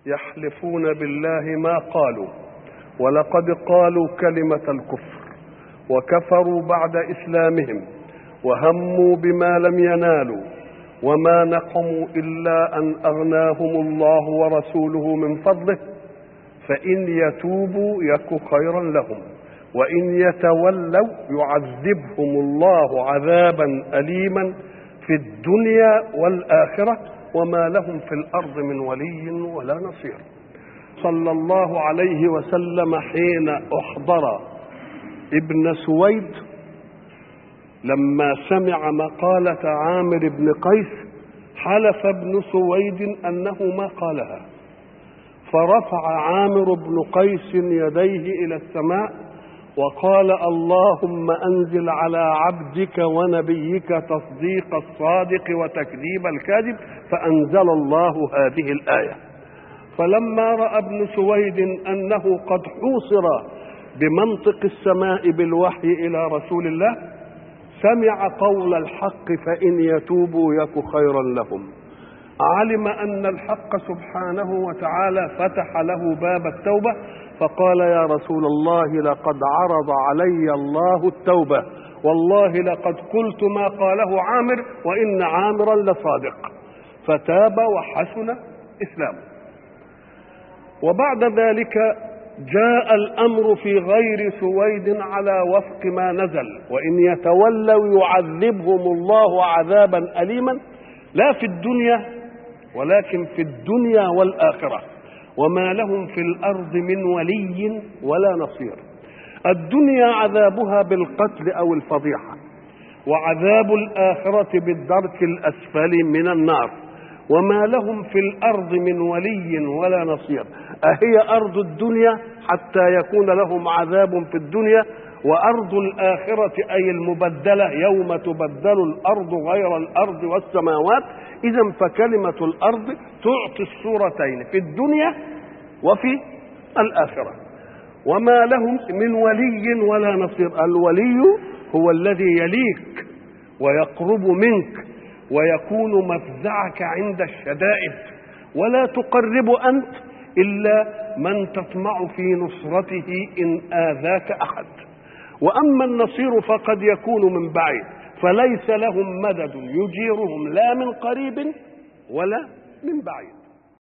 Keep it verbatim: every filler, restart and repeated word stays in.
يحلفون بالله ما قالوا ولقد قالوا كلمة الكفر وكفروا بعد إسلامهم وهموا بما لم ينالوا وما نقموا إلا أن أغناهم الله ورسوله من فضله فإن يتوبوا يك خيرا لهم وإن يتولوا يعذبهم الله عذابا أليما في الدنيا والآخرة وما لهم في الأرض من ولي ولا نصير. صلى الله عليه وسلم حين أحضر ابن سويد لما سمع مقالة عامر بن قيس حلف ابن سويد أنه ما قالها، فرفع عامر بن قيس يديه إلى السماء وقال: اللهم أنزل على عبدك ونبيك تصديق الصادق وتكذيب الكاذب، فأنزل الله هذه الآية. فلما رأى ابن سويد أنه قد حوصر بمنطق السماء بالوحي إلى رسول الله سمع قول الحق فإن يتوبوا يك خيرا لهم، علم أن الحق سبحانه وتعالى فتح له باب التوبة فقال: يا رسول الله لقد عرض علي الله التوبة، والله لقد قلت ما قاله عامر وإن عامرا لصادق، فتاب وحسن إسلامه. وبعد ذلك جاء الأمر في غير سويد على وفق ما نزل: وإن يتولوا يعذبهم الله عذابا أليما لا في الدنيا ولكن في الدنيا والآخرة وما لهم في الأرض من ولي ولا نصير. الدنيا عذابها بالقتل أو الفضيحة، وعذاب الآخرة بالدرك الأسفل من النار، وما لهم في الأرض من ولي ولا نصير. أهي أرض الدنيا حتى يكون لهم عذاب في الدنيا، وأرض الآخرة أي المبدلة يوم تبدل الأرض غير الأرض والسماوات. إذن فكلمة الأرض تعطي الصورتين في الدنيا وفي الآخرة. وما لهم من ولي ولا نصير. الولي هو الذي يليك ويقرب منك ويكون مفزعك عند الشدائد، ولا تقرب أنت إلا من تطمع في نصرته إن آذاك أحد. وأما النصير فقد يكون من بعيد، فليس لهم مدد يجيرهم لا من قريب ولا من بعيد.